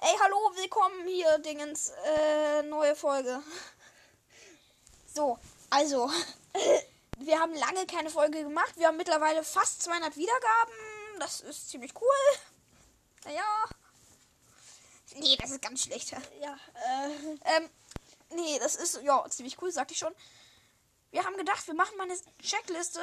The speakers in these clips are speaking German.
Ey, hallo, willkommen hier, Dingens, neue Folge. So, also, wir haben lange keine Folge gemacht. Wir haben mittlerweile fast 200 Wiedergaben. Das ist ziemlich cool. Naja. Nee, das ist ganz schlecht. Ja, nee, das ist, ja, ziemlich cool, sagte ich schon. Wir haben gedacht, wir machen mal eine Checkliste.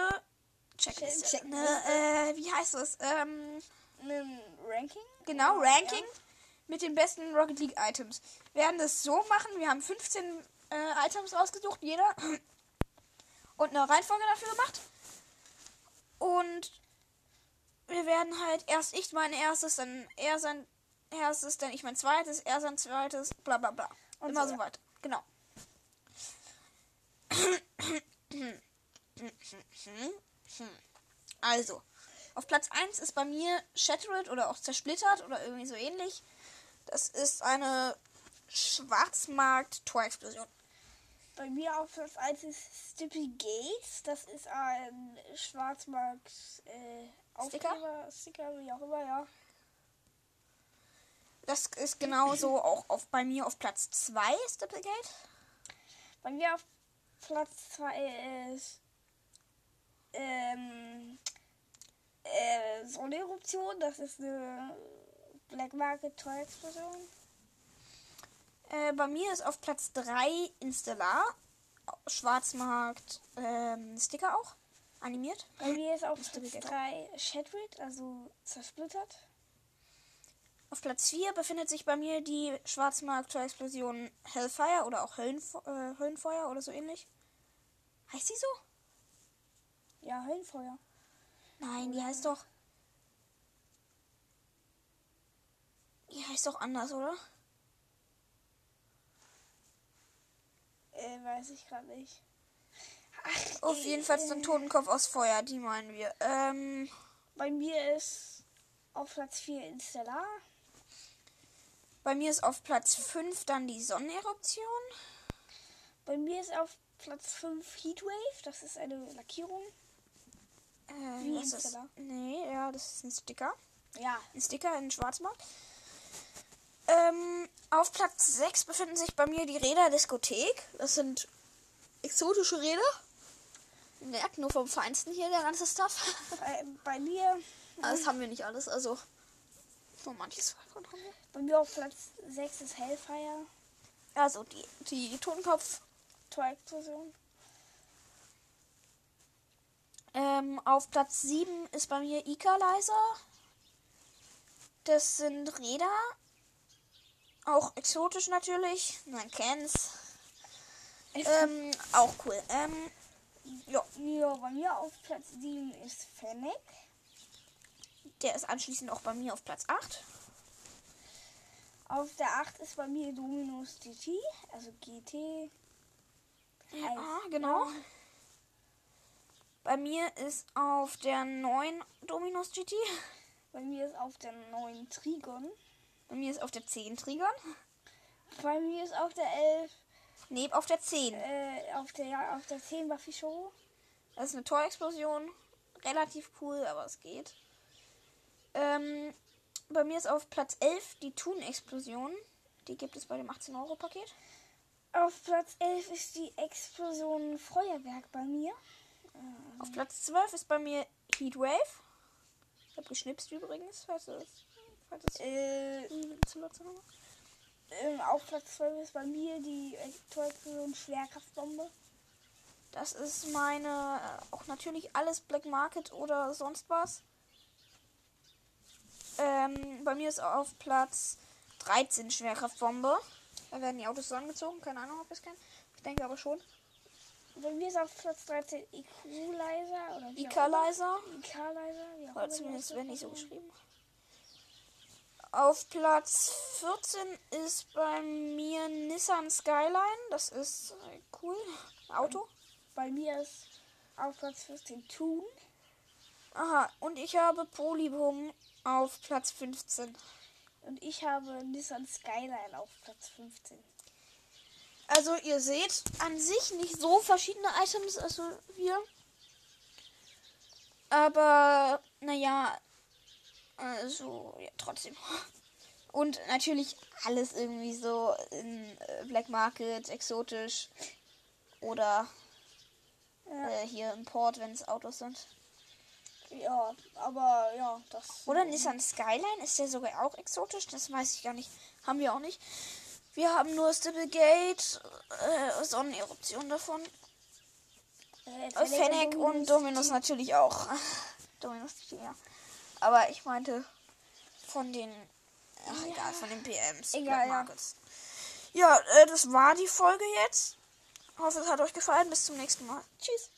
Wie heißt das? ein Ranking? Genau, Ja. Ranking mit den besten Rocket League Items. Wir werden das so machen. Wir haben 15 Items rausgesucht, jeder. Und eine Reihenfolge dafür gemacht. Und wir werden halt erst ich mein erstes, dann er sein erstes, dann ich mein zweites, er sein zweites, bla bla bla. Und immer so weiter. Genau. Also, auf Platz 1 ist bei mir Shattered oder auch zersplittert oder irgendwie so ähnlich. Das ist eine Schwarzmarkt-Tor-Explosion. Bei mir auf Platz 1 ist Stippy Gates. Das ist ein Schwarzmarkt Aufkleber, Sticker, wie auch immer, ja. Das ist genauso auch bei mir auf Platz 2 Stipplegate. Bei mir auf Platz 2 ist Sonneneruption. Das ist eine Black Market Toy Explosion. Bei mir ist auf Platz 3 Instellar. Schwarzmarkt Sticker auch. Animiert. Bei mir ist auf Stippy Platz Gate. 3 Shattered, also zersplittert. Auf Platz 4 befindet sich bei mir die Schwarzmarkt-Explosion Hellfire oder auch Höllenfeuer oder so ähnlich. Heißt die so? Ja, Höllenfeuer. Nein, die heißt doch. Die heißt doch anders, oder? Weiß ich gerade nicht. Ach, Auf jeden Fall so ein Totenkopf aus Feuer, die meinen wir. Bei mir ist auf Platz 4 Instellar. Bei mir ist auf Platz 5 dann die Sonneneruption. Bei mir ist auf Platz 5 Heatwave. Das ist eine Lackierung. Wie Was ist? Instellar. Nee, ja, das ist ein Sticker. Ja. Ein Sticker in Schwarzmarkt. Auf Platz 6 befinden sich bei mir die Räder Diskothek. Das sind exotische Räder. Merkt nur vom Feinsten hier der ganze Stuff. Bei mir. Das haben wir nicht alles, also nur manches davon haben wir. Bei mir auf Platz 6 ist Hellfire. Also die Totenkopf. Tor-Explosion. Auf Platz 7 ist bei mir Equalizer. Das sind Räder. Auch exotisch natürlich. Man kennt's. Auch cool. Ja, Ja, bei mir auf Platz 7 ist Fennec. der ist anschließend auch bei mir auf Platz 8. Auf der 8 ist bei mir Dominus GT. Also GT. Ja, genau. Bei mir ist auf der 9 Dominus GT. Bei mir ist auf der 9 Trigon. Bei mir ist auf der 10 Trigon. Bei mir ist auf der 11. Nee, auf der 10. Auf der 10 Buffy Show. Das ist eine Torexplosion. Relativ cool, aber es geht. Bei mir ist auf Platz 11 die Thun-Explosion. Die gibt es bei dem 18-Euro-Paket. Auf Platz 11 ist die Explosion Feuerwerk bei mir. Auf Platz 12 ist bei mir Heatwave. Ich habe geschnipst übrigens, falls es zu laut war. Auf Platz 12 ist bei mir die Torexplosion Schwerkraftbombe. Das ist meine, auch natürlich alles Black Market oder sonst was. Bei mir ist auf Platz 13 Schwerkraftbombe. Da werden die Autos so angezogen. Keine Ahnung, ob ihr es kennt. Ich denke aber schon. Bei mir ist auf Platz 13 Equalizer oder wie auch Equalizer. immer. Equalizer, wie auch Oder immer die zumindest werden die so ausgesprochen geschrieben. Auf Platz 14 ist bei mir Nissan Skyline. Das ist cool. Auto. wird. Bei mir ist auf Platz 14 Thun. Aha, und ich habe Polybum auf Platz 15. Und ich habe Nissan Skyline auf Platz 15. Also ihr seht an sich nicht so verschiedene Items, also wir. Aber naja, also ja, trotzdem. Und natürlich alles irgendwie so in Black Market, exotisch. Oder hier Import, wenn es Autos sind. Ja, aber ja, das... Oder Nissan Skyline, ist der sogar auch exotisch? Das weiß ich gar nicht. Haben wir auch nicht. Wir haben nur Stipplegate, Sonneneruption davon. Fennec und Dominus natürlich auch. Dominus, ja. Aber ich meinte von den... Ach, egal, von den PMs. Egal, Black Markets. Ja, das war die Folge jetzt. Hoffe, es hat euch gefallen. Bis zum nächsten Mal. Tschüss.